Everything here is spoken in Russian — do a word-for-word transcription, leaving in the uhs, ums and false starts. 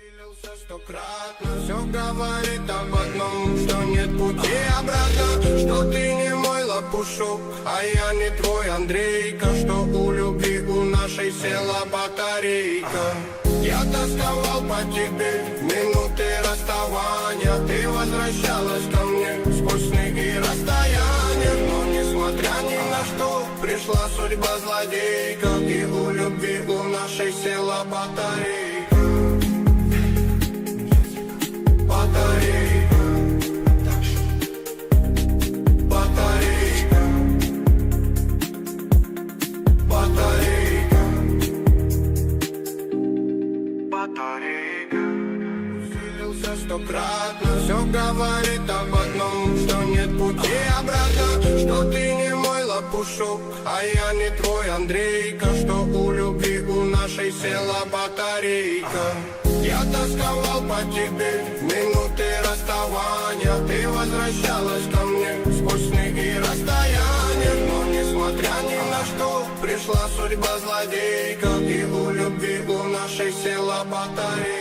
Усилился стократно, все говорит об одном, что нет пути обратно, что ты не мой лопушок, а я не твой Андрейка, что у любви у нашей села батарейка. Я тосковал по тебе в минуты расставания, ты возвращалась ко мне сквозь сны и расстояния, но несмотря ни на что пришла судьба злодейка, и у любви у нашей села батарейка. Батарейка, батарейка, батарейка, батарейка. Усилился стократно, все говорит об одном, что нет пути обратно, что ты не мой лопушок, а я не твой Андрейка, что у любви у нашей села батарейка. Я тосковал по тебе в минуты расставания, ты возвращалась ко мне сквозь сны и расстояния, но несмотря ни на что пришла судьба злодейка, и у любви у нашей села батарейка.